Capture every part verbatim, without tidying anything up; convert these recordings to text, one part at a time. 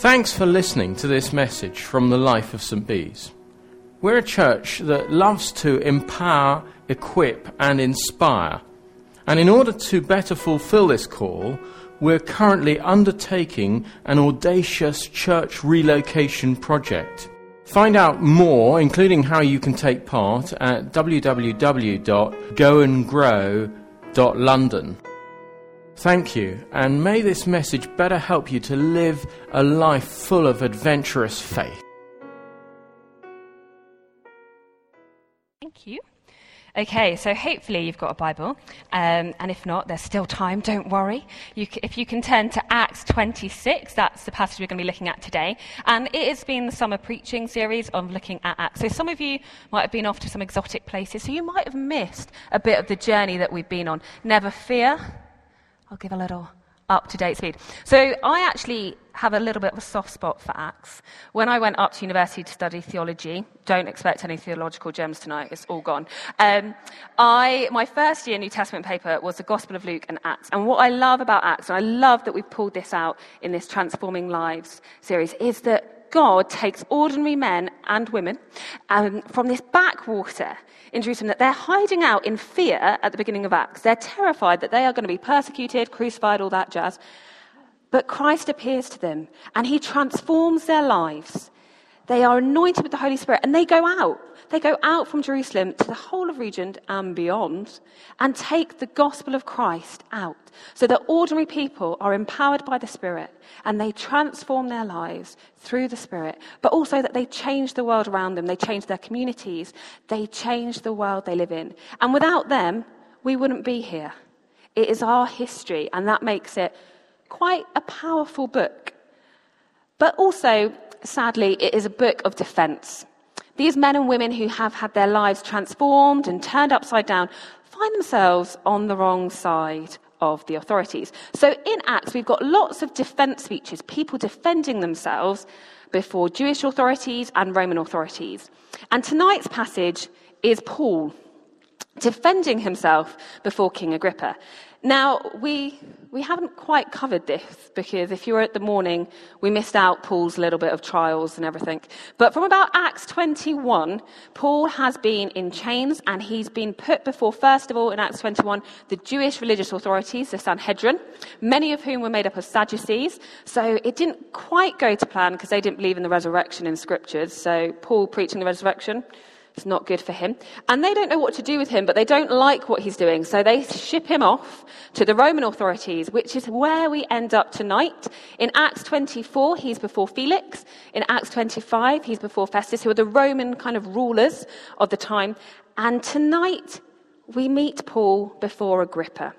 Thanks for listening to this message from the life of St Bees. We're a church that loves to empower, equip and inspire. And in order to better fulfill this call, we're currently undertaking an audacious church relocation project. Find out more, including how you can take part, at w w w dot go and grow dot london. Thank you, and may this message better help you to live a life full of adventurous faith. Thank you. Okay, so hopefully you've got a Bible, um, and if not, there's still time, don't worry. You c- if you can turn to Acts twenty-six, that's the passage we're going to be looking at today, and it has been the summer preaching series of looking at Acts. So some of you might have been off to some exotic places, so you might have missed a bit of the journey that we've been on. Never fear. I'll give a little up-to-date speed. So I actually have a little bit of a soft spot for Acts. When I went up to university to study theology, don't expect any theological gems tonight, it's all gone. Um, I my first year New Testament paper was the Gospel of Luke and Acts. And what I love about Acts, and I love that we've pulled this out in this Transforming Lives series, is that God takes ordinary men and women um, from this backwater in Jerusalem that they're hiding out in fear at the beginning of Acts. They're terrified that they are going to be persecuted, crucified, all that jazz. But Christ appears to them and he transforms their lives. They are anointed with the Holy Spirit and they go out. They go out from Jerusalem to the whole of region and beyond and take the gospel of Christ out so that ordinary people are empowered by the Spirit and they transform their lives through the Spirit, but also that they change the world around them. They change their communities. They change the world they live in. And without them, we wouldn't be here. It is our history, and that makes it quite a powerful book. But also, sadly, it is a book of defense. These men and women who have had their lives transformed and turned upside down find themselves on the wrong side of the authorities. So in Acts, we've got lots of defense speeches, people defending themselves before Jewish authorities and Roman authorities. And tonight's passage is Paul defending himself before King Agrippa. Now, we we haven't quite covered this, because if you were at the morning, we missed out Paul's little bit of trials and everything. But from about Acts twenty-one, Paul has been in chains, and he's been put before, first of all, in Acts twenty-one, the Jewish religious authorities, the Sanhedrin, many of whom were made up of Sadducees. So it didn't quite go to plan, because they didn't believe in the resurrection in scriptures. So Paul preaching the resurrection, it's not good for him. And they don't know what to do with him, but they don't like what he's doing. So they ship him off to the Roman authorities, which is where we end up tonight. In Acts twenty-four, he's before Felix. In Acts twenty-five, he's before Festus, who are the Roman kind of rulers of the time. And tonight, we meet Paul before Agrippa.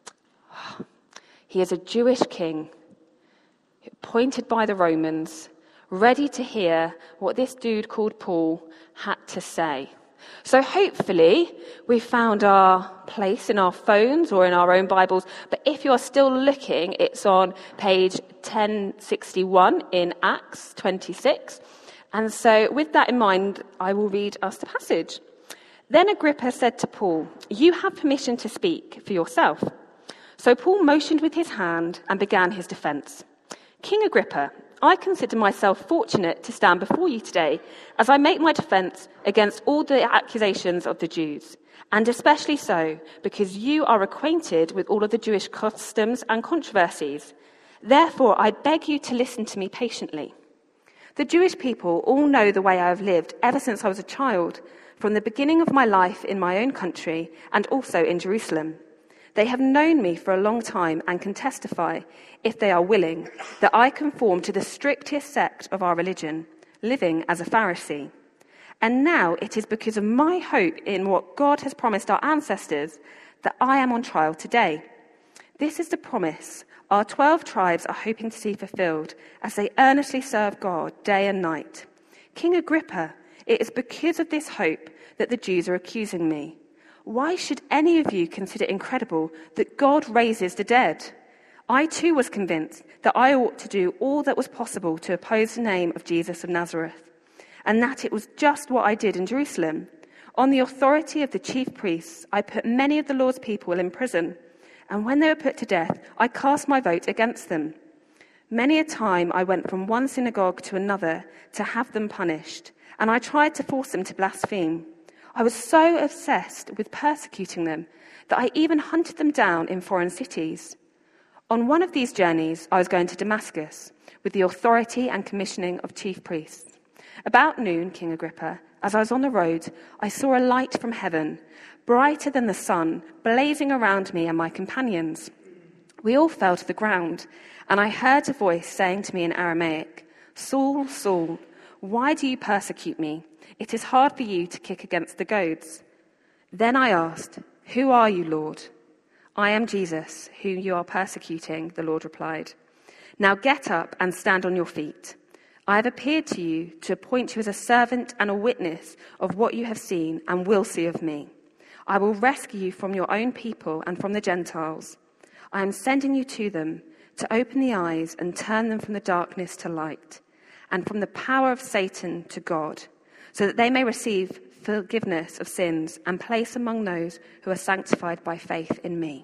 He is a Jewish king, appointed by the Romans, ready to hear what this dude called Paul had to say. So hopefully we found our place in our phones or in our own Bibles, but if you're still looking, it's on page ten sixty-one in Acts twenty-six. And so with that in mind, I will read us the passage. Then Agrippa said to Paul, "You have permission to speak for yourself." So Paul motioned with his hand and began his defense. "King Agrippa, I consider myself fortunate to stand before you today as I make my defense against all the accusations of the Jews, and especially so because you are acquainted with all of the Jewish customs and controversies. Therefore, I beg you to listen to me patiently. The Jewish people all know the way I have lived ever since I was a child, from the beginning of my life in my own country and also in Jerusalem. They have known me for a long time and can testify, if they are willing, that I conform to the strictest sect of our religion, living as a Pharisee. And now it is because of my hope in what God has promised our ancestors that I am on trial today. This is the promise our twelve tribes are hoping to see fulfilled as they earnestly serve God day and night. King Agrippa, it is because of this hope that the Jews are accusing me. Why should any of you consider it incredible that God raises the dead? I too was convinced that I ought to do all that was possible to oppose the name of Jesus of Nazareth, and that it was just what I did in Jerusalem. On the authority of the chief priests, I put many of the Lord's people in prison, and when they were put to death, I cast my vote against them. Many a time I went from one synagogue to another to have them punished, and I tried to force them to blaspheme. I was so obsessed with persecuting them that I even hunted them down in foreign cities. On one of these journeys, I was going to Damascus with the authority and commissioning of chief priests. About noon, King Agrippa, as I was on the road, I saw a light from heaven, brighter than the sun, blazing around me and my companions. We all fell to the ground, and I heard a voice saying to me in Aramaic, "Saul, Saul, why do you persecute me? It is hard for you to kick against the goads." Then I asked, "Who are you, Lord?" "I am Jesus, whom you are persecuting," the Lord replied. "Now get up and stand on your feet. I have appeared to you to appoint you as a servant and a witness of what you have seen and will see of me. I will rescue you from your own people and from the Gentiles. I am sending you to them to open the eyes and turn them from the darkness to light and from the power of Satan to God, so that they may receive forgiveness of sins and place among those who are sanctified by faith in me."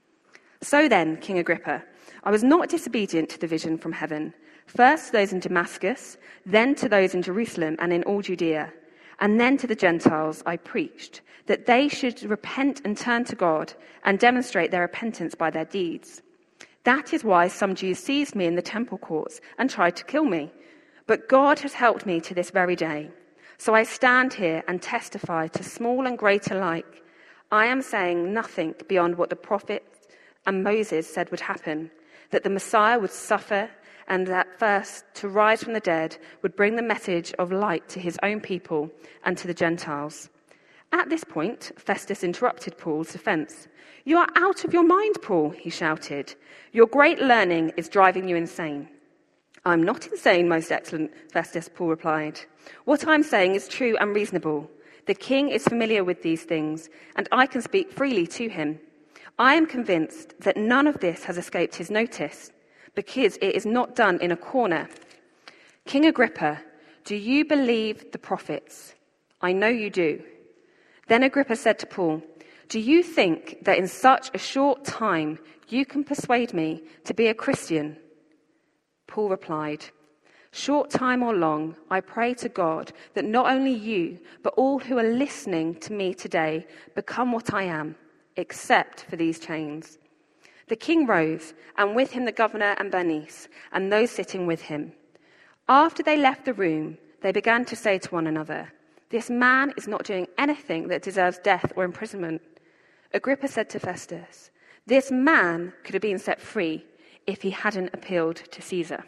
So then, King Agrippa, I was not disobedient to the vision from heaven, first to those in Damascus, then to those in Jerusalem and in all Judea, and then to the Gentiles I preached, that they should repent and turn to God and demonstrate their repentance by their deeds. That is why some Jews seized me in the temple courts and tried to kill me. But God has helped me to this very day. So I stand here and testify to small and great alike. I am saying nothing beyond what the prophets and Moses said would happen, that the Messiah would suffer and that first to rise from the dead would bring the message of light to his own people and to the Gentiles. At this point, Festus interrupted Paul's defense. "You are out of your mind, Paul," he shouted. "Your great learning is driving you insane." "I'm not insane, most excellent Festus," Paul replied. "What I'm saying is true and reasonable. The king is familiar with these things, and I can speak freely to him. I am convinced that none of this has escaped his notice, because it is not done in a corner. King Agrippa, do you believe the prophets? I know you do." Then Agrippa said to Paul, "Do you think that in such a short time you can persuade me to be a Christian?" Paul replied, "Short time or long, I pray to God that not only you, but all who are listening to me today become what I am, except for these chains." The king rose, and with him the governor and Bernice, and those sitting with him. After they left the room, they began to say to one another, "This man is not doing anything that deserves death or imprisonment." Agrippa said to Festus, "This man could have been set free if he hadn't appealed to Caesar."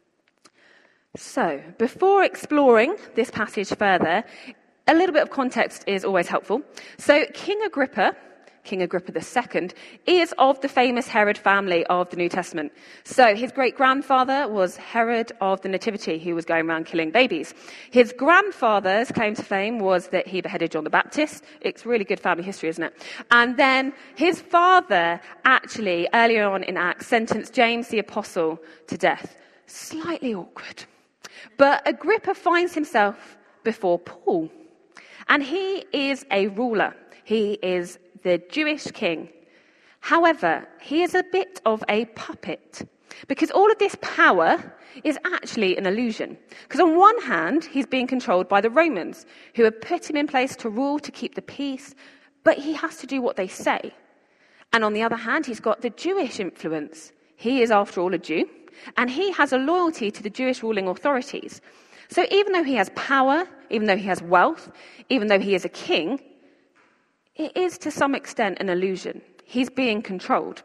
So, before exploring this passage further, a little bit of context is always helpful. So, King Agrippa, King Agrippa the Second, is of the famous Herod family of the New Testament. So his great-grandfather was Herod of the Nativity, who was going around killing babies. His grandfather's claim to fame was that he beheaded John the Baptist. It's really good family history, isn't it? And then his father, actually, earlier on in Acts, sentenced James the Apostle to death. Slightly awkward. But Agrippa finds himself before Paul. And he is a ruler. He is the Jewish king. However, he is a bit of a puppet, because all of this power is actually an illusion. Because on one hand, he's being controlled by the Romans, who have put him in place to rule, to keep the peace, but he has to do what they say. And on the other hand, he's got the Jewish influence. He is, after all, a Jew, and he has a loyalty to the Jewish ruling authorities. So even though he has power, even though he has wealth, even though he is a king, it is to some extent an illusion. He's being controlled.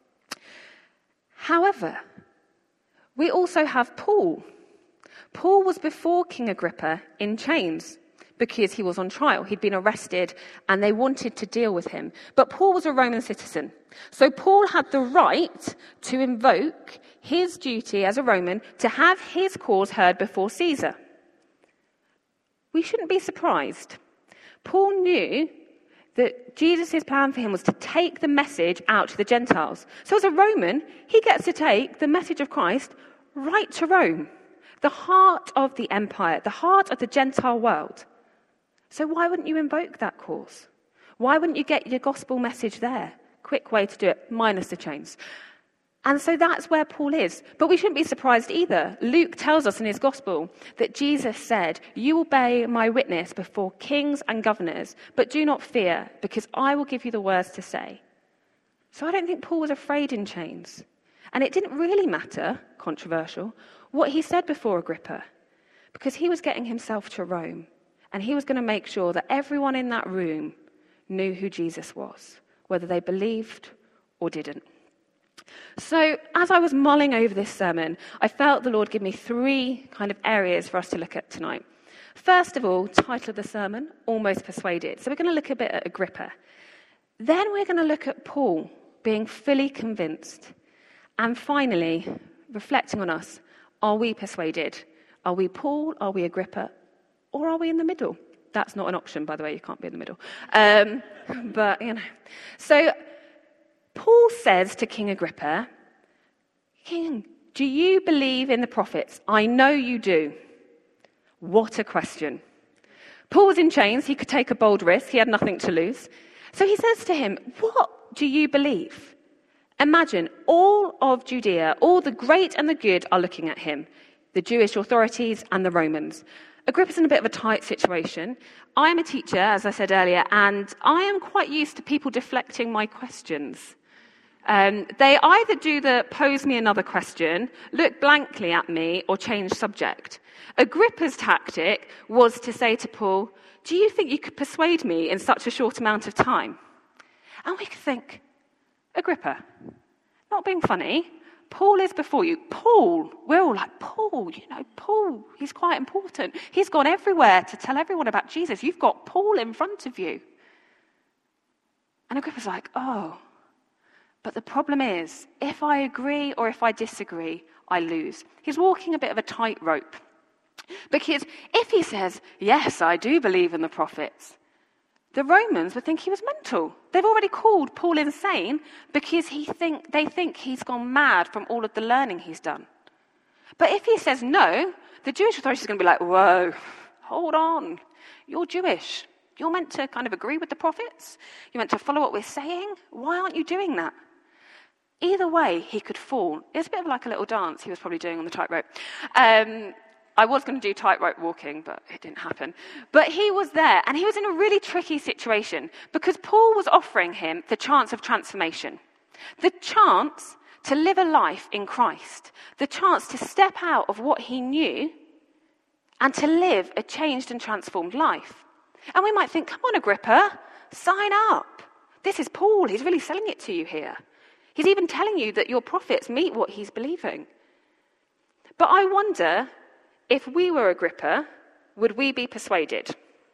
However, we also have Paul. Paul was before King Agrippa in chains because he was on trial. He'd been arrested and they wanted to deal with him. But Paul was a Roman citizen. So Paul had the right to invoke his duty as a Roman to have his cause heard before Caesar. We shouldn't be surprised. Paul knew that Jesus' plan for him was to take the message out to the Gentiles. So as a Roman, he gets to take the message of Christ right to Rome, the heart of the empire, the heart of the Gentile world. So why wouldn't you invoke that cause? Why wouldn't you get your gospel message there? Quick way to do it, minus the chains. And so that's where Paul is. But we shouldn't be surprised either. Luke tells us in his gospel that Jesus said, "You will be my witness before kings and governors, but do not fear, because I will give you the words to say." So I don't think Paul was afraid in chains. And it didn't really matter, controversial, what he said before Agrippa, because he was getting himself to Rome, and he was going to make sure that everyone in that room knew who Jesus was, whether they believed or didn't. So as I was mulling over this sermon, I felt the Lord give me three kind of areas for us to look at tonight. First of all, title of the sermon, Almost Persuaded. So we're going to look a bit at Agrippa. Then we're going to look at Paul being fully convinced. And finally, reflecting on us, are we persuaded? Are we Paul? Are we Agrippa? Or are we in the middle? That's not an option, by the way. You can't be in the middle. Um, but, you know. So Paul says to King Agrippa, "King, do you believe in the prophets? I know you do." What a question. Paul was in chains. He could take a bold risk. He had nothing to lose. So he says to him, "What do you believe?" Imagine all of Judea, all the great and the good are looking at him, the Jewish authorities and the Romans. Agrippa's in a bit of a tight situation. I am a teacher, as I said earlier, and I am quite used to people deflecting my questions. Um, they either do the pose me another question, look blankly at me, or change subject. Agrippa's tactic was to say to Paul, "Do you think you could persuade me in such a short amount of time?" And we could think, Agrippa, not being funny, Paul is before you. Paul, we're all like, Paul, you know, Paul, he's quite important. He's gone everywhere to tell everyone about Jesus. You've got Paul in front of you. And Agrippa's like, oh, but the problem is, if I agree or if I disagree, I lose. He's walking a bit of a tightrope. Because if he says, yes, I do believe in the prophets, the Romans would think he was mental. They've already called Paul insane because he think, they think he's gone mad from all of the learning he's done. But if he says no, the Jewish authorities are going to be like, whoa, hold on. You're Jewish. You're meant to kind of agree with the prophets. You're meant to follow what we're saying. Why aren't you doing that? Either way, he could fall. It's a bit of like a little dance he was probably doing on the tightrope. Um, I was going to do tightrope walking, but it didn't happen. But he was there, and he was in a really tricky situation because Paul was offering him the chance of transformation, the chance to live a life in Christ, the chance to step out of what he knew and to live a changed and transformed life. And we might think, come on, Agrippa, sign up. This is Paul. He's really selling it to you here. He's even telling you that your prophets meet what he's believing. But I wonder, if we were Agrippa, would we be persuaded?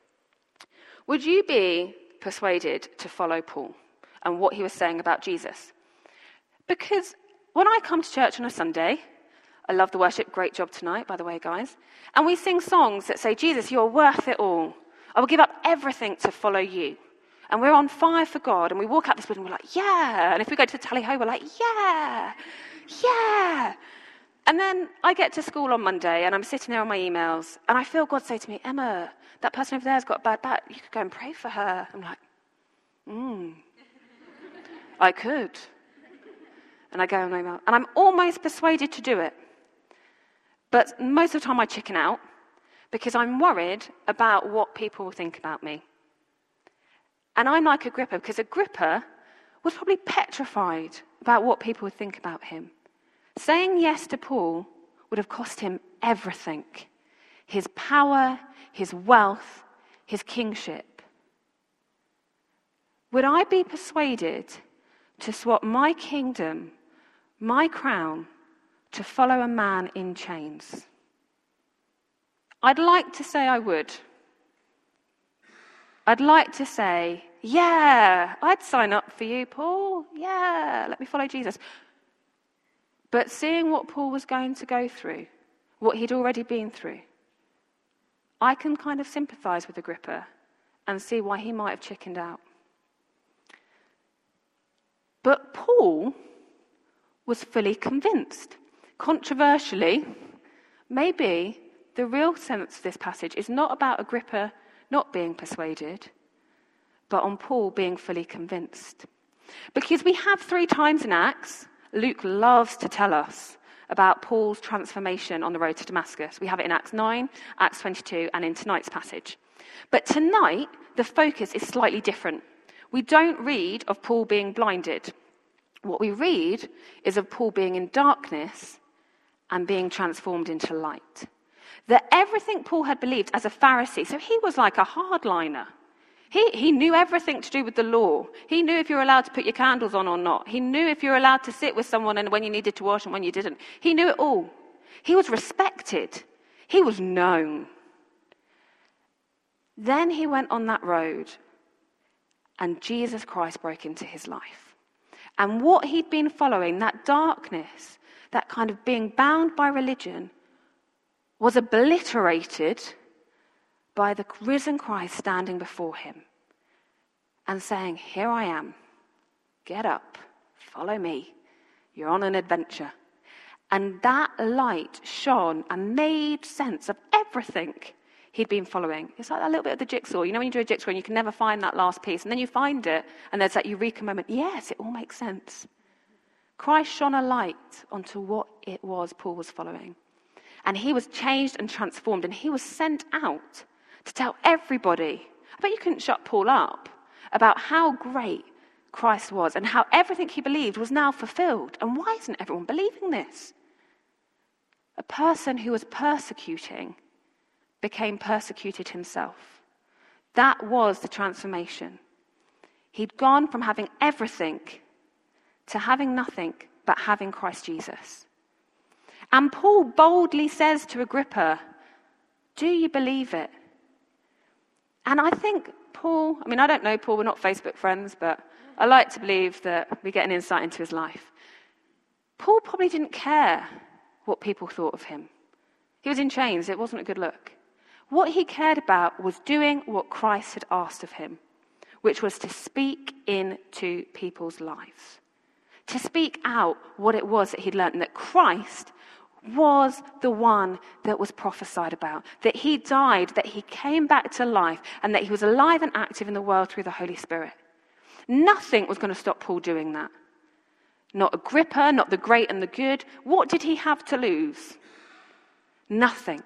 Would you be persuaded to follow Paul and what he was saying about Jesus? Because when I come to church on a Sunday, I love the worship, great job tonight, by the way, guys, and we sing songs that say, Jesus, you're worth it all. I will give up everything to follow you. And we're on fire for God, and we walk out this building, and we're like, yeah. And if we go to the tally-ho, we're like, yeah, yeah. And then I get to school on Monday, and I'm sitting there on my emails, and I feel God say to me, Emma, that person over there has got a bad back. You could go and pray for her. I'm like, hmm, I could. And I go on my email, and I'm almost persuaded to do it. But most of the time I chicken out, because I'm worried about what people will think about me. And I'm like Agrippa, because Agrippa was probably petrified about what people would think about him. Saying yes to Paul would have cost him everything. His power, his wealth, his kingship. Would I be persuaded to swap my kingdom, my crown, to follow a man in chains? I'd like to say I would. I'd like to say, yeah, I'd sign up for you, Paul. Yeah, let me follow Jesus. But seeing what Paul was going to go through, what he'd already been through, I can kind of sympathize with Agrippa and see why he might have chickened out. But Paul was fully convinced. Controversially, maybe the real sense of this passage is not about Agrippa not being persuaded, but on Paul being fully convinced. Because we have three times in Acts Luke loves to tell us about Paul's transformation on the road to Damascus. We have it in Acts nine, Acts twenty-two, and in tonight's passage. But tonight, the focus is slightly different. We don't read of Paul being blinded. What we read is of Paul being in darkness and being transformed into light. That everything Paul had believed as a Pharisee, so he was like a hardliner. He, he knew everything to do with the law. He knew if you were allowed to put your candles on or not. He knew if you were allowed to sit with someone and when you needed to wash and when you didn't. He knew it all. He was respected. He was known. Then he went on that road and Jesus Christ broke into his life. And what he'd been following, that darkness, that kind of being bound by religion, was obliterated by the risen Christ standing before him and saying, "Here I am. Get up. Follow me. You're on an adventure." And that light shone and made sense of everything he'd been following. It's like that little bit of the jigsaw. You know when you do a jigsaw and you can never find that last piece, and then you find it, and there's that eureka moment. Yes, it all makes sense. Christ shone a light onto what it was Paul was following. And he was changed and transformed, and he was sent out to tell everybody. I bet you couldn't shut Paul up about how great Christ was and how everything he believed was now fulfilled. And why isn't everyone believing this? A person who was persecuting became persecuted himself. That was the transformation. He'd gone from having everything to having nothing but having Christ Jesus. And Paul boldly says to Agrippa, "Do you believe it?" And I think Paul, I mean, I don't know Paul, we're not Facebook friends, but I like to believe that we get an insight into his life. Paul probably didn't care what people thought of him. He was in chains, it wasn't a good look. What he cared about was doing what Christ had asked of him, which was to speak into people's lives. To speak out what it was that he'd learned, and that Christ was the one that was prophesied about, that he died, that he came back to life, and that he was alive and active in the world through the Holy Spirit. Nothing was going to stop Paul doing that. Not Agrippa, not the great and the good. What did he have to lose? Nothing.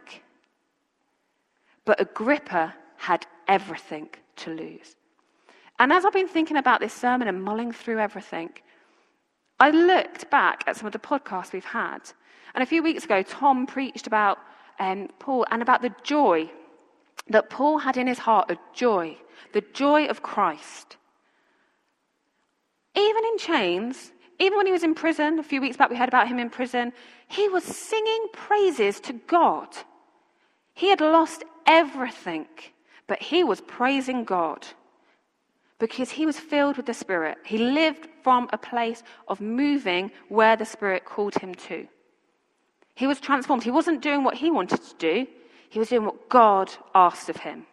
But Agrippa had everything to lose. And as I've been thinking about this sermon and mulling through everything, I looked back at some of the podcasts we've had. And a few weeks ago, Tom preached about um, Paul and about the joy that Paul had in his heart, a joy, the joy of Christ. Even in chains, even when he was in prison, a few weeks back we heard about him in prison, he was singing praises to God. He had lost everything, but he was praising God because he was filled with the Spirit. He lived from a place of moving where the Spirit called him to. He was transformed. He wasn't doing what he wanted to do. He was doing what God asked of him.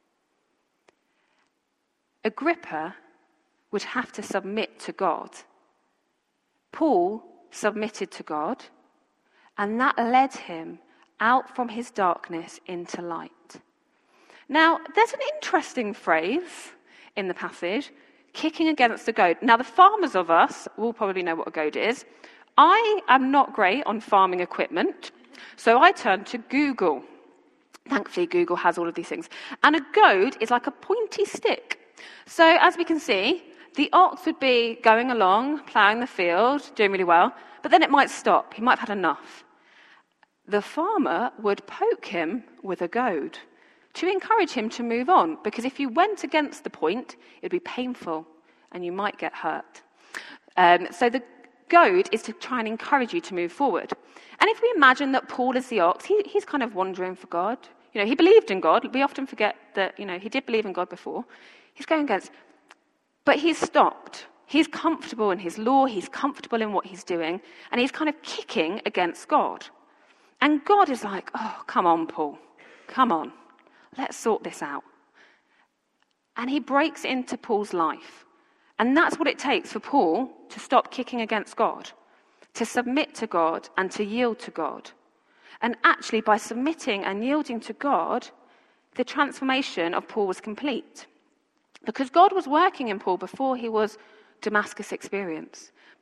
Agrippa would have to submit to God. Paul submitted to God, and that led him out from his darkness into light. Now, there's an interesting phrase in the passage, kicking against the goad. Now, the farmers of us will probably know what a goad is. I am not great on farming equipment, so I turned to Google. Thankfully, Google has all of these things. And a goad is like a pointy stick. So, as we can see, the ox would be going along, ploughing the field, doing really well, but then it might stop. He might have had enough. The farmer would poke him with a goad to encourage him to move on, because if you went against the point, it would be painful and you might get hurt. Um, so the goad is to try and encourage you to move forward. And if we imagine that Paul is the ox, he, he's kind of wandering for God. You know, he believed in God. We often forget that, you know, he did believe in God before. He's going against, but he's stopped. He's comfortable in his law. He's comfortable in what he's doing. And he's kind of kicking against God. And God is like, oh, come on, Paul. Come on. Let's sort this out. And he breaks into Paul's life. And that's what it takes for Paul to stop kicking against God, to submit to God and to yield to God. And actually, by submitting and yielding to God, the transformation of Paul was complete. Because God was working in Paul before he was Damascus experience.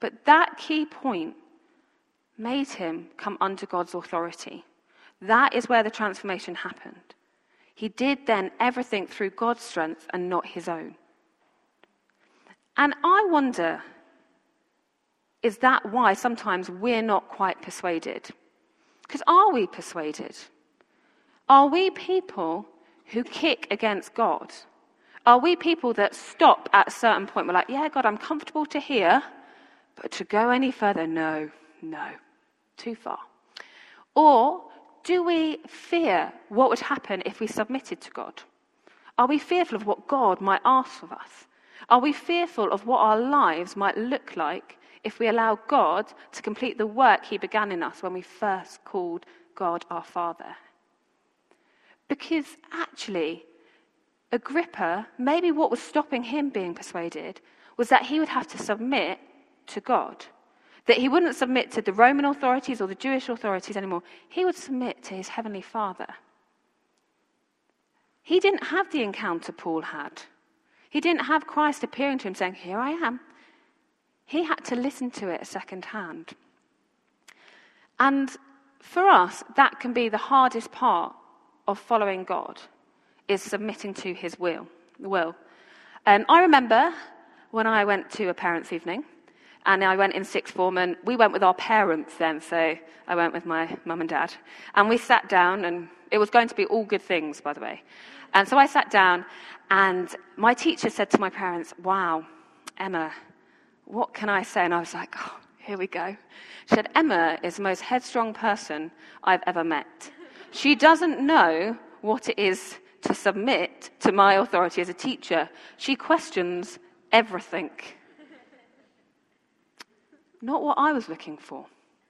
But that key point made him come under God's authority. That is where the transformation happened. He did then everything through God's strength and not his own. And I wonder, is that why sometimes we're not quite persuaded? Because are we persuaded? Are we people who kick against God? Are we people that stop at a certain point? We're like, yeah, God, I'm comfortable to hear, but to go any further, no, no, too far. Or do we fear what would happen if we submitted to God? Are we fearful of what God might ask of us? Are we fearful of what our lives might look like if we allow God to complete the work he began in us when we first called God our Father? Because actually, Agrippa, maybe what was stopping him being persuaded was that he would have to submit to God. That he wouldn't submit to the Roman authorities or the Jewish authorities anymore. He would submit to his heavenly Father. He didn't have the encounter Paul had. He didn't have Christ appearing to him saying, here I am. He had to listen to it second hand. And for us, that can be the hardest part of following God, is submitting to his will. will. Um, I remember when I went to a parents' evening, and I went in sixth form, and we went with our parents then, so I went with my mum and dad. And we sat down, and it was going to be all good things, by the way. And so I sat down, and my teacher said to my parents, wow, Emma, what can I say? And I was like, oh, here we go. She said, Emma is the most headstrong person I've ever met. She doesn't know what it is to submit to my authority as a teacher. She questions everything. Not what I was looking for.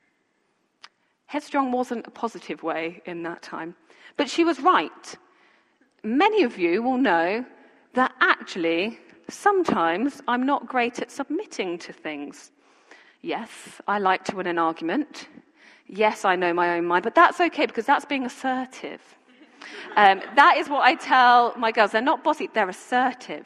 Headstrong wasn't a positive way in that time. But she was right. Many of you will know that actually, sometimes I'm not great at submitting to things. Yes, I like to win an argument. Yes, I know my own mind, but that's okay because that's being assertive. Um, that is what I tell my girls. They're not bossy, they're assertive.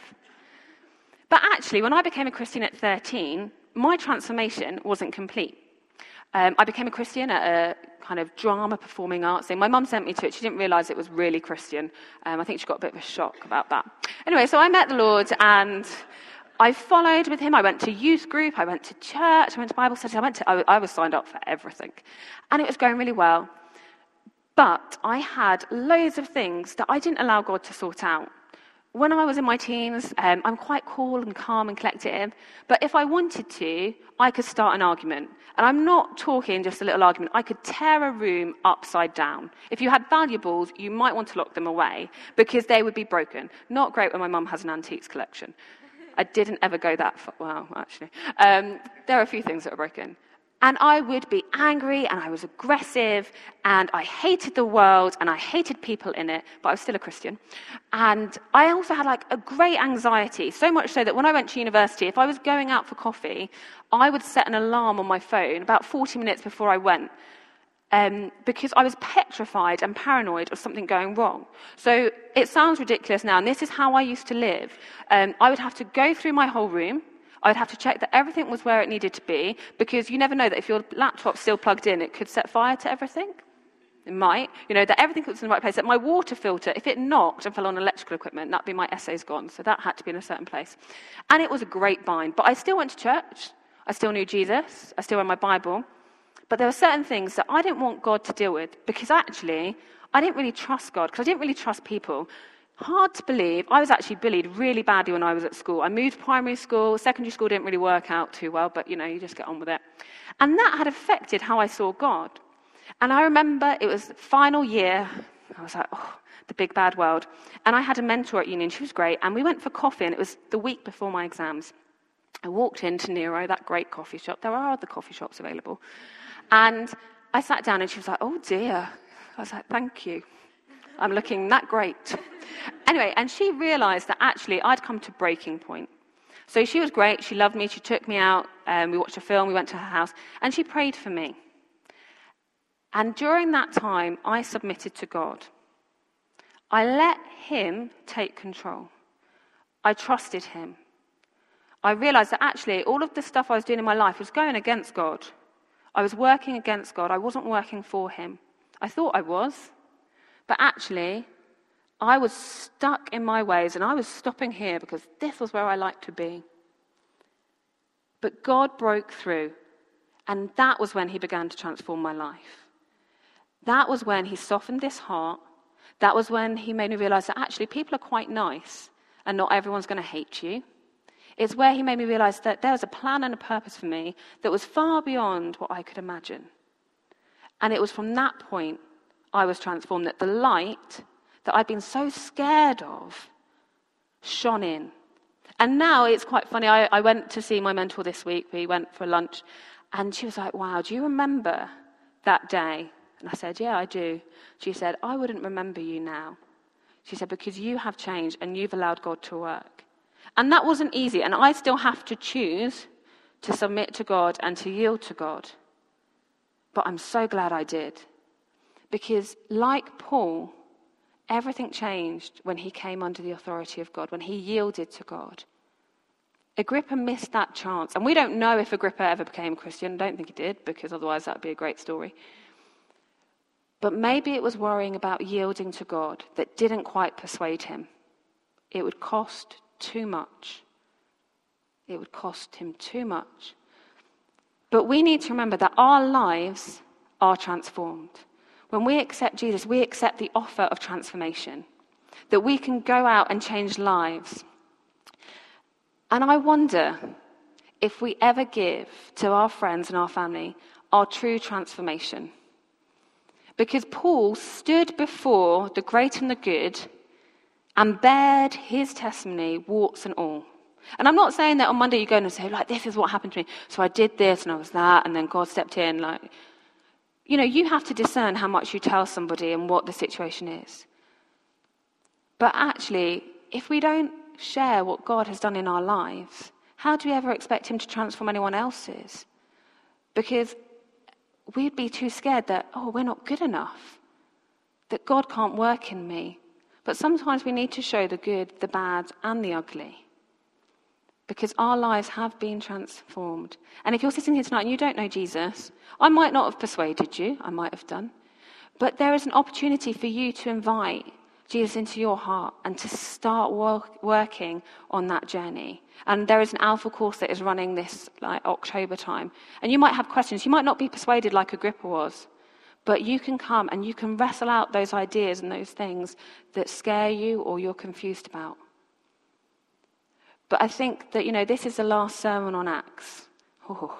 But actually, when I became a Christian at thirteen, my transformation wasn't complete. Um, I became a Christian at a kind of drama performing arts thing. My mum sent me to it. She didn't realise it was really Christian. Um, I think she got a bit of a shock about that. Anyway, so I met the Lord and I followed with him. I went to youth group. I went to church. I went to Bible study. I went to. I, I was signed up for everything, and it was going really well. But I had loads of things that I didn't allow God to sort out. When I was in my teens, um, I'm quite cool and calm and collective. But if I wanted to, I could start an argument. And I'm not talking just a little argument. I could tear a room upside down. If you had valuables, you might want to lock them away because they would be broken. Not great when my mum has an antiques collection. I didn't ever go that far. Well, actually. Um, there are a few things that are broken. And I would be angry, and I was aggressive, and I hated the world, and I hated people in it, but I was still a Christian. And I also had like a great anxiety, so much so that when I went to university, if I was going out for coffee, I would set an alarm on my phone about forty minutes before I went, um, because I was petrified and paranoid of something going wrong. So it sounds ridiculous now, and this is how I used to live. Um, I would have to go through my whole room. I would have to check that everything was where it needed to be, because you never know that if your laptop's still plugged in, it could set fire to everything. It might. You know, that everything was in the right place. That my water filter, if it knocked and fell on electrical equipment, that'd be my essays gone. So that had to be in a certain place. And it was a great bind. But I still went to church. I still knew Jesus. I still read my Bible. But there were certain things that I didn't want God to deal with, because actually, I didn't really trust God, because I didn't really trust people. Hard to believe, I was actually bullied really badly when I was at school. I moved primary school, secondary school didn't really work out too well, but, you know, you just get on with it. And that had affected how I saw God. And I remember it was the final year, I was like, oh, the big bad world. And I had a mentor at uni, and she was great, and we went for coffee, and it was the week before my exams. I walked into Nero, that great coffee shop. There are other coffee shops available. And I sat down, and she was like, oh, dear. I was like, thank you. I'm looking that great. Anyway, and she realised that actually I'd come to breaking point. So she was great. She loved me. She took me out. Um, we watched a film. We went to her house. And she prayed for me. And during that time, I submitted to God. I let him take control. I trusted him. I realized that actually all of the stuff I was doing in my life was going against God. I was working against God. I wasn't working for him. I thought I was, but actually I was stuck in my ways and I was stopping here because this was where I liked to be. But God broke through, and that was when he began to transform my life. That was when he softened this heart. That was when he made me realize that actually people are quite nice and not everyone's going to hate you. It's where he made me realize that there was a plan and a purpose for me that was far beyond what I could imagine. And it was from that point I was transformed, that the light that I'd been so scared of shone in. And now it's quite funny. I, I went to see my mentor this week. We went for lunch, and she was like, wow, do you remember that day? And I said, yeah, I do. She said, I wouldn't remember you now. She said, because you have changed and you've allowed God to work. And that wasn't easy. And I still have to choose to submit to God and to yield to God. But I'm so glad I did. Because like Paul, everything changed when he came under the authority of God, when he yielded to God. Agrippa missed that chance. And we don't know if Agrippa ever became a Christian. I don't think he did, because otherwise that would be a great story. But maybe it was worrying about yielding to God that didn't quite persuade him. It would cost too much. It would cost him too much. But we need to remember that our lives are transformed. When we accept Jesus, we accept the offer of transformation, that we can go out and change lives. And I wonder if we ever give to our friends and our family our true transformation. Because Paul stood before the great and the good and bared his testimony, warts and all. And I'm not saying that on Monday you go and say, like, this is what happened to me. So I did this and I was that, and then God stepped in. Like, you know, you have to discern how much you tell somebody and what the situation is. But actually, if we don't share what God has done in our lives, how do we ever expect him to transform anyone else's? Because we'd be too scared that, oh, we're not good enough, that God can't work in me. But sometimes we need to show the good, the bad, and the ugly. Because our lives have been transformed. And if you're sitting here tonight and you don't know Jesus, I might not have persuaded you, I might have done. But there is an opportunity for you to invite Jesus into your heart and to start work, working on that journey. And there is an Alpha course that is running this like October time. And you might have questions. You might not be persuaded like Agrippa was. But you can come and you can wrestle out those ideas and those things that scare you or you're confused about. But I think that, you know, this is the last sermon on Acts. Oh.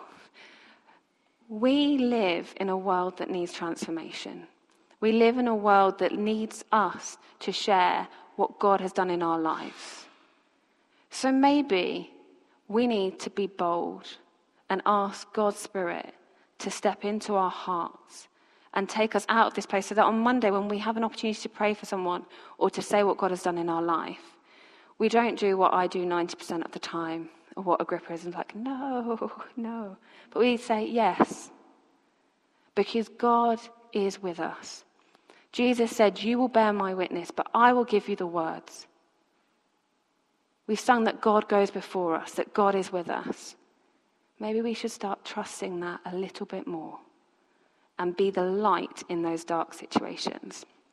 We live in a world that needs transformation. We live in a world that needs us to share what God has done in our lives. So maybe we need to be bold and ask God's Spirit to step into our hearts and take us out of this place so that on Monday when we have an opportunity to pray for someone or to say what God has done in our life, we don't do what I do ninety percent of the time, or what Agrippa is, and like, no, no. But we say yes, because God is with us. Jesus said, you will bear my witness, but I will give you the words. We've sung that God goes before us, that God is with us. Maybe we should start trusting that a little bit more and be the light in those dark situations.